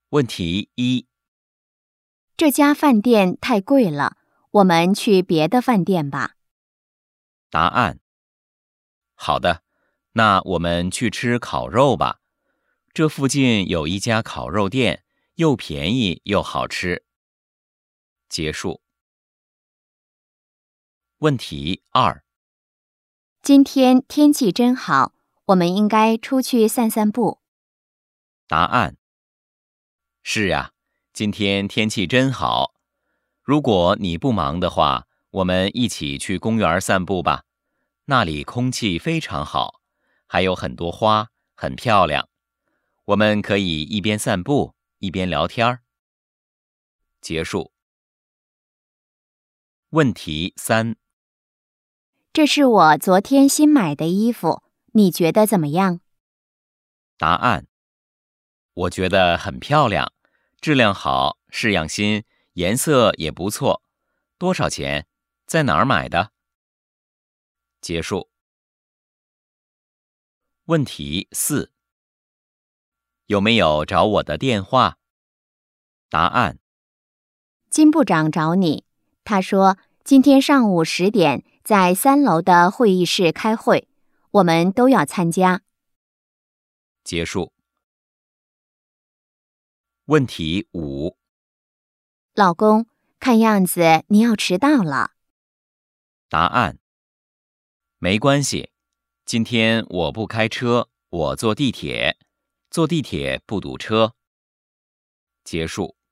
问题一： 这家饭店太贵了，我们去别的饭店吧。 答案：好的，那我们去吃烤肉吧。这附近有一家烤肉店，又便宜又好吃。结束。问题二： 今天天气真好，我们应该出去散散步。 答案：是呀，今天天气真好。如果你不忙的话，我们一起去公园散步吧。那里空气非常好，还有很多花，很漂亮。我们可以一边散步，一边聊天。结束。问题三： 这是我昨天新买的衣服，你觉得怎么样？ 答案：我觉得很漂亮，质量好，式样新，颜色也不错。多少钱？在哪儿买的？结束。问题四：有没有找我的电话？答案： 金部长找你，他说今天上午10点在3楼的会议室开会，我们都要参加。 结束。问题五： 老公，看样子你要迟到了。 答案：没关系，今天我不开车，我坐地铁，坐地铁不堵车。结束。